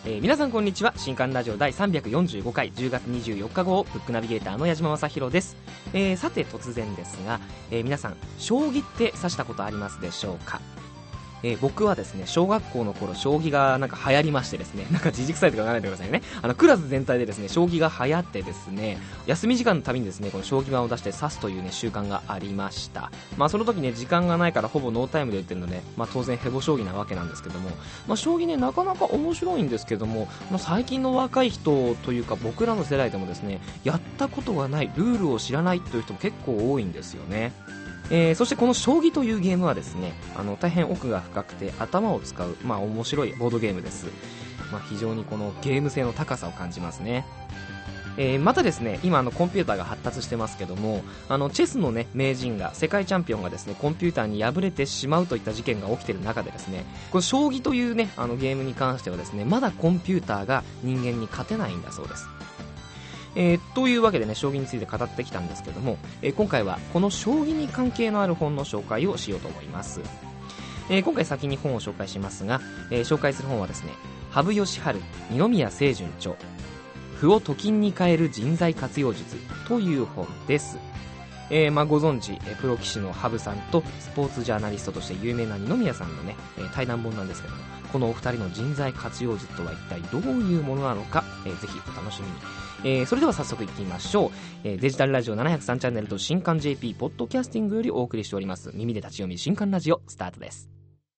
皆さんこんにちは。新刊ラジオ第345回10月24日号ブックナビゲーターの矢島正弘です。さて突然ですが、皆さん将棋って指したことありますでしょうか？僕はですね、小学校の頃将棋がなんか流行りましてですね、なんか自軸臭いとか言わないでくださいね。クラス全体でですね、将棋が流行ってですね、休み時間のたびにですね、この将棋盤を出して指すというね、習慣がありました。その時ね、時間がないからほぼノータイムで打ってるので、当然ヘボ将棋なわけなんですけども、将棋ね、なかなか面白いんですけども、最近の若い人というか僕らの世代でもですね、やったことがない、ルールを知らないという人も結構多いんですよね。そしてこの将棋というゲームはですね、大変奥が深くて頭を使う、面白いボードゲームです。非常にこのゲーム性の高さを感じますね。またですね、今コンピューターが発達してますけども、チェスのね、名人が、世界チャンピオンがですね、コンピューターに敗れてしまうといった事件が起きている中でですね、この将棋というね、ゲームに関してはですね、まだコンピューターが人間に勝てないんだそうです。というわけでね、将棋について語ってきたんですけども、今回はこの将棋に関係のある本の紹介をしようと思います。今回先に本を紹介しますが、紹介する本はですね、羽生善治二宮清純著、歩をと金に変える人材活用術という本です。ご存知、プロ棋士の羽生さんとスポーツジャーナリストとして有名な二宮さんのね、対談本なんですけども、このお二人の人材活用術とは一体どういうものなのか、ぜひお楽しみに。それでは早速いきましょう。デジタルラジオ703チャンネルと新刊 JP ポッドキャスティングよりお送りしております耳で立ち読み新刊ラジオスタートです。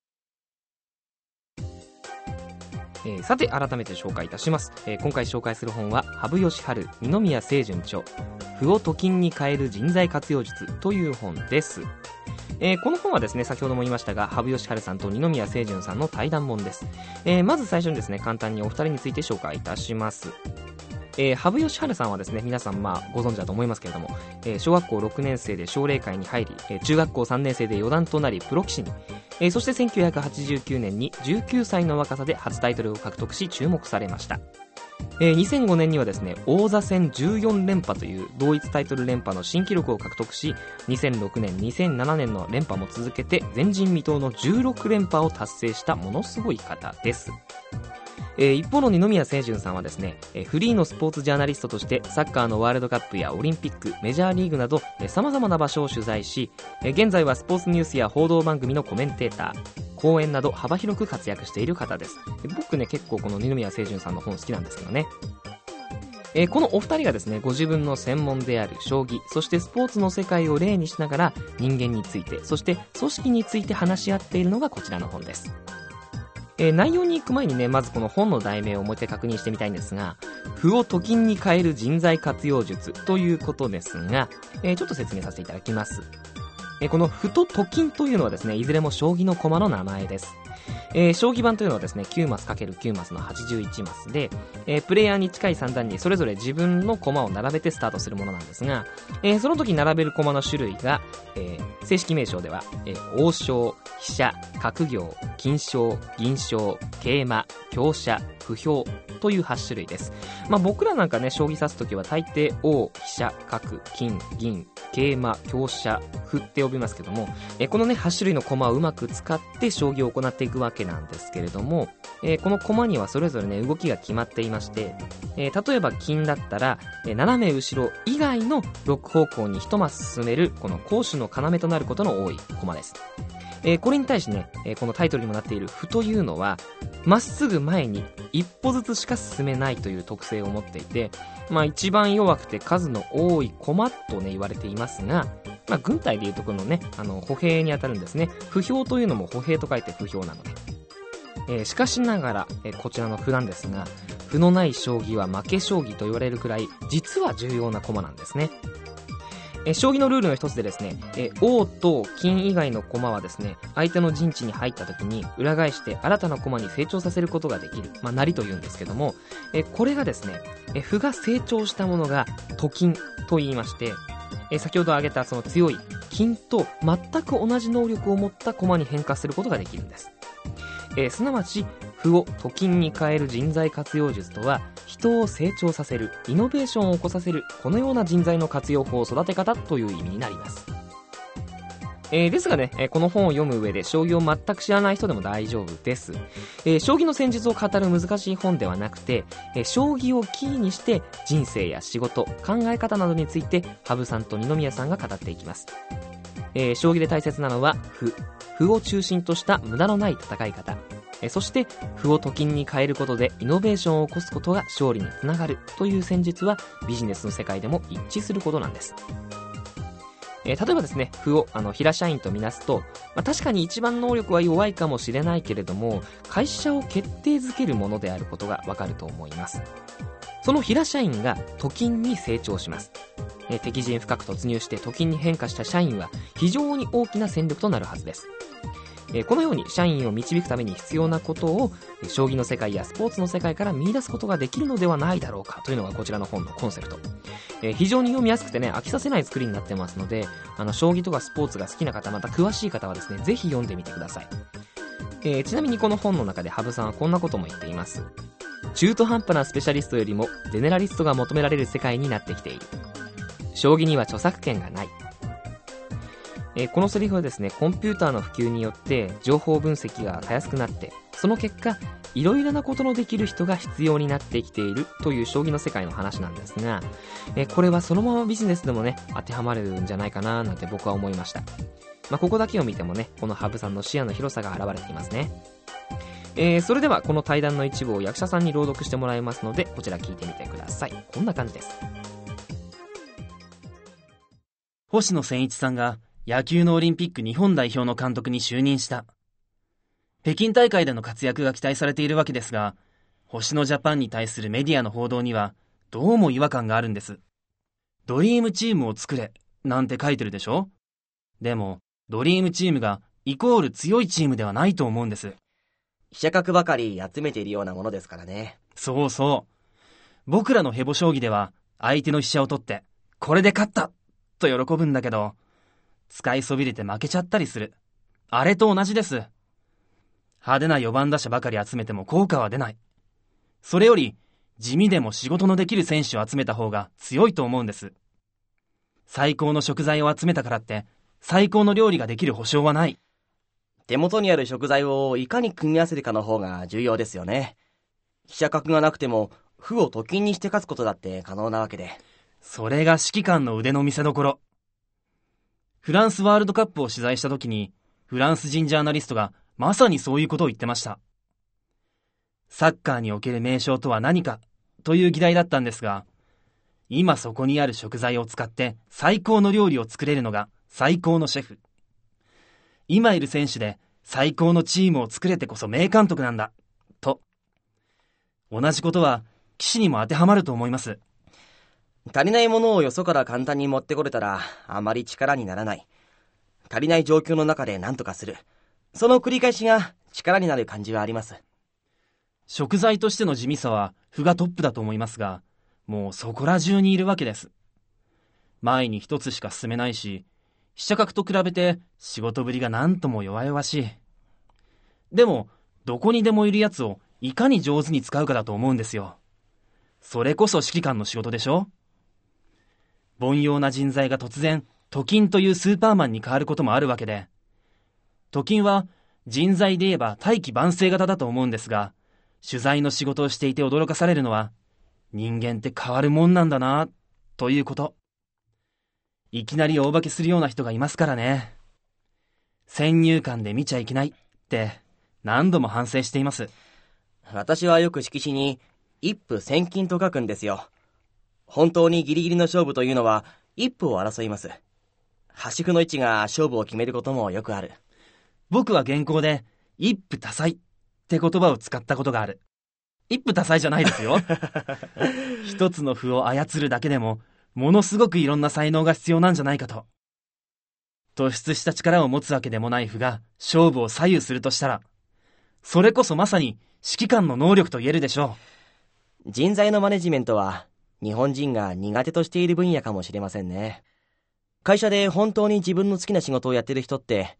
さて改めて紹介いたします。今回紹介する本は羽生善治二宮清純著、歩をと金に変える人材活用術という本です。この本はですね、先ほども言いましたが、羽生善治さんと二宮清純さんの対談本です。まず最初にですね、簡単にお二人について紹介いたします。羽生善治さんはですね、皆さんご存知だと思いますけれども、小学校6年生で奨励会に入り、中学校3年生で四段となりプロ棋士に、そして1989年に19歳の若さで初タイトルを獲得し注目されました。2005年にはですね、王座戦14連覇という同一タイトル連覇の新記録を獲得し、2006年2007年の連覇も続けて前人未到の16連覇を達成したものすごい方です。一方の二宮清純さんはですね、フリーのスポーツジャーナリストとしてサッカーのワールドカップやオリンピック、メジャーリーグなど様々な場所を取材し、現在はスポーツニュースや報道番組のコメンテーター、講演など幅広く活躍している方です。僕ね、結構この二宮清純さんの本好きなんですけどね。このお二人がですね、ご自分の専門である将棋、そしてスポーツの世界を例にしながら人間について、そして組織について話し合っているのがこちらの本です。内容に行く前にね、まずこの本の題名をもう一回確認してみたいんですが、歩をと金に変える人材活用術ということですが、ちょっと説明させていただきます。この歩とと金というのはですね、いずれも将棋の駒の名前です。将棋盤というのはですね、9マス ×9 マスの81マスで、プレイヤーに近い3段にそれぞれ自分の駒を並べてスタートするものなんですが、その時並べる駒の種類が、正式名称では、王将、飛車、角行、金将、銀将、桂馬、香車、歩兵という8種類です。僕らなんかね、将棋指す時は大抵王、飛車、角、金、銀、桂馬、香車、歩って呼びますけども、このね、8種類の駒をうまく使って将棋を行っていくわけなんですけれども、この駒にはそれぞれね、動きが決まっていまして、例えば金だったら、斜め後ろ以外の6方向に1マス進めるこの攻守の要となることの多い駒です。これに対してね、このタイトルにもなっている歩というのはまっすぐ前に一歩ずつしか進めないという特性を持っていて、一番弱くて数の多い駒とね言われていますが、軍隊でいうところのね、歩兵に当たるんですね。歩兵というのも歩兵と書いて歩兵なので、しかしながら、こちらの歩なんですが、歩のない将棋は負け将棋と言われるくらい実は重要な駒なんですね。将棋のルールの一つでですね、王と金以外の駒はですね、相手の陣地に入った時に裏返して新たな駒に成長させることができる、成りというんですけども、これがですね、歩が成長したものがと金と言いまして、先ほど挙げたその強い金と全く同じ能力を持った駒に変化することができるんです。すなわち歩をと金に変える人材活用術とは、人を成長させる、イノベーションを起こさせる、このような人材の活用法、育て方という意味になります。 ですがね、この本を読む上で将棋を全く知らない人でも大丈夫です。将棋の戦術を語る難しい本ではなくて、将棋をキーにして人生や仕事、考え方などについて羽生さんと二宮さんが語っていきます。将棋で大切なのは歩を中心とした無駄のない戦い方、そして歩をと金に変えることでイノベーションを起こすことが勝利につながるという戦術はビジネスの世界でも一致することなんです。例えばですね、歩を平社員とみなすと、確かに一番能力は弱いかもしれないけれども、会社を決定づけるものであることがわかると思います。その平社員がと金に成長します。敵陣深く突入してと金に変化した社員は非常に大きな戦力となるはずです。このように社員を導くために必要なことを将棋の世界やスポーツの世界から見出すことができるのではないだろうかというのがこちらの本のコンセプト。非常に読みやすくてね、飽きさせない作りになってますので、将棋とかスポーツが好きな方、また詳しい方はですね、ぜひ読んでみてください。ちなみにこの本の中で羽生さんはこんなことも言っています。中途半端なスペシャリストよりもゼネラリストが求められる世界になってきている。将棋には著作権がない。このセリフはですね、コンピューターの普及によって情報分析がたやすくなって、その結果いろいろなことのできる人が必要になってきているという将棋の世界の話なんですが、これはそのままビジネスでもね当てはまるんじゃないかななんて僕は思いました。ここだけを見てもね、この羽生さんの視野の広さが現れていますね。それではこの対談の一部を役者さんに朗読してもらいますので、こちら聞いてみてください。こんな感じです。 星野千一さんが野球のオリンピック日本代表の監督に就任した。北京大会での活躍が期待されているわけですが、星野ジャパンに対するメディアの報道にはどうも違和感があるんです。ドリームチームを作れなんて書いてるでしょ。でもドリームチームがイコール強いチームではないと思うんです。 飛車角ばかり集めているようなものですからね。 そうそう。僕らのヘボ将棋では相手の飛車を取ってこれで勝ったと喜ぶんだけど、使いそびれて負けちゃったりする。あれと同じです。派手な4番打者ばかり集めても効果は出ない。それより地味でも仕事のできる選手を集めた方が強いと思うんです。最高の食材を集めたからって最高の料理ができる保証はない。 手元にある食材をいかに組み合わせるかの方が重要ですよね。飛車角がなくても歩をと金にして勝つことだって可能なわけで。 それが指揮官の腕の見せ所。フランスワールドカップを取材した時にフランス人ジャーナリストがまさにそういうことを言ってました。サッカーにおける名将とは何かという議題だったんですが、今そこにある食材を使って最高の料理を作れるのが最高のシェフ。今いる選手で最高のチームを作れてこそ名監督なんだと。同じことは棋士にも当てはまると思います。 足りないものをよそから簡単に持ってこれたらあまり力にならない。足りない状況の中で何とかする。その繰り返しが力になる感じはあります。 食材としての地味さは歩がトップだと思いますが、もうそこら中にいるわけです。前に一つしか進めないし、飛車角と比べて仕事ぶりがなんとも弱々しい。でもどこにでもいるやつをいかに上手に使うかだと思うんですよ。それこそ指揮官の仕事でしょ。凡庸な人材が突然と金というスーパーマンに変わることもあるわけで、と金は人材で言えば大器晩成型だと思うんですが、取材の仕事をしていて驚かされるのは、人間って変わるもんなんだなということ。いきなり大化けするような人がいますからね。先入観で見ちゃいけないって何度も反省しています。 私はよく色紙に一歩千金と書くんですよ。本当にギリギリの勝負というのは一歩を争います。端歩の位置が勝負を決めることもよくある。 僕は原稿で一夫多妻って言葉を使ったことがある。一夫多妻じゃないですよ。一つの歩を操るだけでもものすごくいろんな才能が必要なんじゃないかと。突出した力を持つわけでもない歩が勝負を左右するとしたら、それこそまさに指揮官の能力と言えるでしょう。人材のマネジメントは日本人が苦手としている分野かもしれませんね。会社で本当に自分の好きな仕事をやってる人って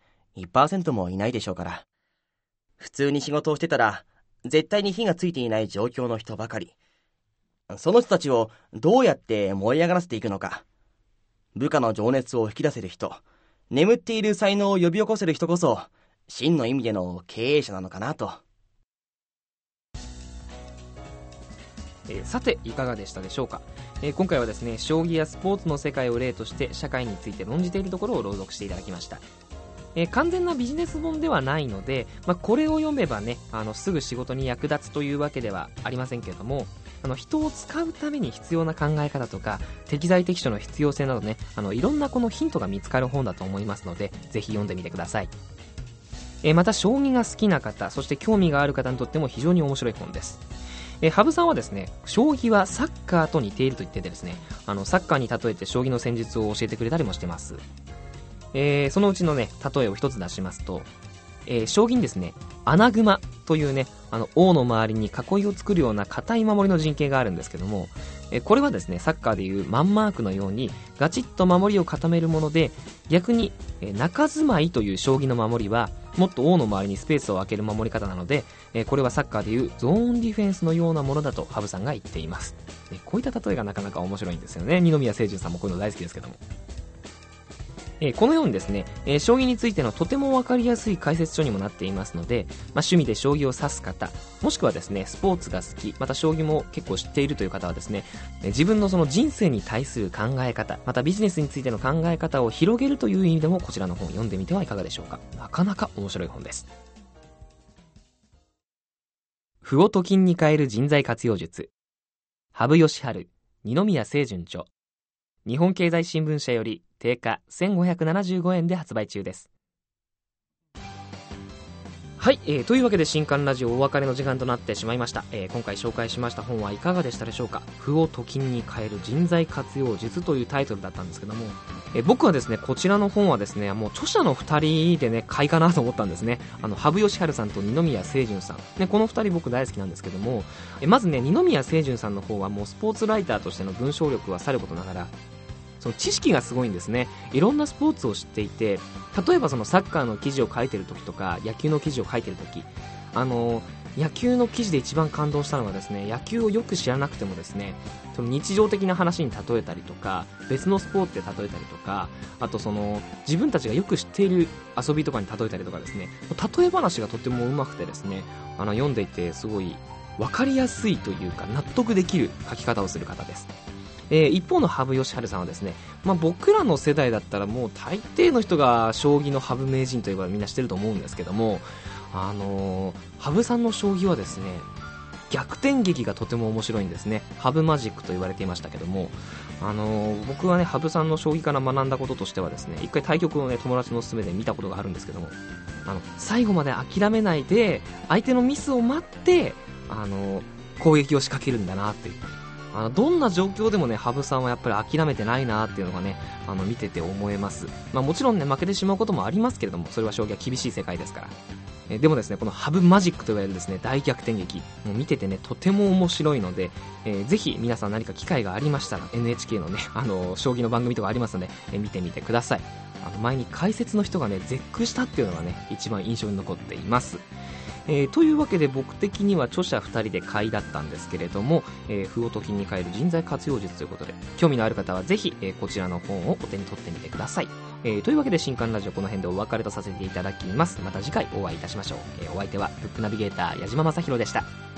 1% もいないでしょうから。普通に仕事をしてたら絶対に火がついていない状況の人ばかり。その人たちをどうやって燃え上がらせていくのか。部下の情熱を引き出せる人、 眠っている才能を呼び起こせる人こそ真の意味での経営者なのかなと。 さていかがでしたでしょうか。今回はですね、将棋やスポーツの世界を例として社会について論じているところを朗読していただきました。完全なビジネス本ではないので、これを読めばね、すぐ仕事に役立つというわけではありませんけれども、人を使うために必要な考え方とか適材適所の必要性などね、いろんなこのヒントが見つかる本だと思いますので、ぜひ読んでみてください。また将棋が好きな方、そして興味がある方にとっても非常に面白い本です。羽生さんはですね、将棋はサッカーと似ていると言っててですね、サッカーに例えて将棋の戦術を教えてくれたりもしてます。そのうちのね、例えを一つ出しますと、将棋にですね、穴熊というね、王の周りに囲いを作るような硬い守りの陣形があるんですけども、これはですね、サッカーでいうマンマークのようにガチッと守りを固めるもので、逆に中住まいという将棋の守りはもっと王の周りにスペースを空ける守り方なので、これはサッカーでいうゾーンディフェンスのようなものだと羽生さんが言っています。こういった例えがなかなか面白いんですよね。二宮清純さんもこういうの大好きですけども、このようにですね、将棋についてのとても分かりやすい解説書にもなっていますので、趣味で将棋を指す方、もしくはですね、スポーツが好き、また将棋も結構知っているという方はですね、自分のその人生に対する考え方、またビジネスについての考え方を広げるという意味でも、こちらの本を読んでみてはいかがでしょうか。なかなか面白い本です。歩をと金に変える人材活用術、羽生善治、二宮清純著、日本経済新聞社より定価1575円で発売中です。はい、というわけで新刊ラジオお別れの時間となってしまいました。今回紹介しました本はいかがでしたでしょうか。歩をと金に変える人材活用術というタイトルだったんですけども、僕はですね、こちらの本はですね、もう著者の2人でね、買いかなと思ったんですね。羽生善治さんと二宮清純さん、ね、この2人僕大好きなんですけども、まずね、二宮清純さんの方はもうスポーツライターとしての文章力はさることながら、その知識がすごいんですね。いろんなスポーツを知っていて、例えばそのサッカーの記事を書いてる時とか野球の記事を書いてる時、野球の記事で一番感動したのはですね、野球をよく知らなくてもですね、その日常的な話に例えたりとか、別のスポーツで例えたりとか、あとその自分たちがよく知っている遊びとかに例えたりとかですね、例え話がとてもうまくてですね、読んでいてすごい分かりやすいというか納得できる書き方をする方です。一方の羽生善治さんはですね、僕らの世代だったらもう大抵の人が将棋の羽生名人といえばみんな知ってると思うんですけども、羽生さんの将棋はですね、逆転劇がとても面白いんですね。羽生マジックと言われていましたけども、僕はね、羽生さんの将棋から学んだこととしてはですね、一回対局をね、友達の勧めで見たことがあるんですけども、最後まで諦めないで相手のミスを待って攻撃を仕掛けるんだなっていう、どんな状況でもね、羽生さんはやっぱり諦めてないなっていうのがね、見てて思えます。もちろんね、負けてしまうこともありますけれども、それは将棋は厳しい世界ですから。でもですね、この羽生マジックと言われるですね、大逆転劇、もう見ててね、とても面白いので、ぜひ皆さん何か機会がありましたら NHK のね、将棋の番組とかありますので、見てみてください。前に解説の人がね、絶句したっていうのがね、一番印象に残っています。というわけで僕的には著者2人で買いだったんですけれども、歩をと金に変える人材活用術ということで、興味のある方はぜひ、こちらの本をお手に取ってみてください。というわけで新刊ラジオこの辺でお別れとさせていただきます。また次回お会いいたしましょう。お相手はブックナビゲーター矢島正宏でした。